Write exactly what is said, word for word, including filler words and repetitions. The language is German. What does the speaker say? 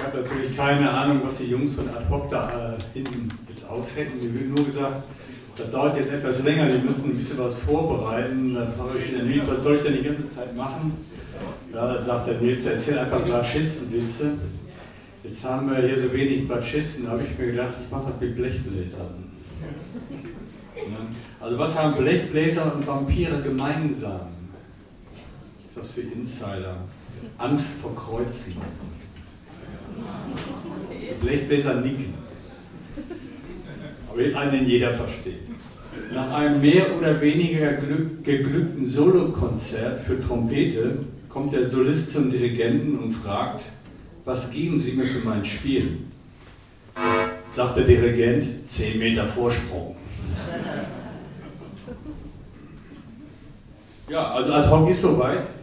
habe natürlich keine Ahnung, was die Jungs von Ad Hoc da äh, hinten jetzt aushätten. Mir wird nur gesagt, das dauert jetzt etwas länger, die müssen ein bisschen was vorbereiten. Dann frage ich den Nils, was soll ich denn die ganze Zeit machen? Ja, dann sagt der Nils, erzähl einfach Blatschisten-Witze. Jetzt haben wir hier so wenig Blatschisten, da habe ich mir gedacht, ich mache das mit Blechbläsern. Also was haben Blechbläser und Vampire gemeinsam? Was ist das für Insider? Angst vor Kreuzen. Blechbläser nicken. Aber jetzt einen, den jeder versteht. Nach einem mehr oder weniger geglückten Solokonzert für Trompete kommt der Solist zum Dirigenten und fragt, was geben Sie mir für mein Spiel? Sagt der Dirigent, zehn Meter Vorsprung. Ja, also Ad Hoc ist soweit.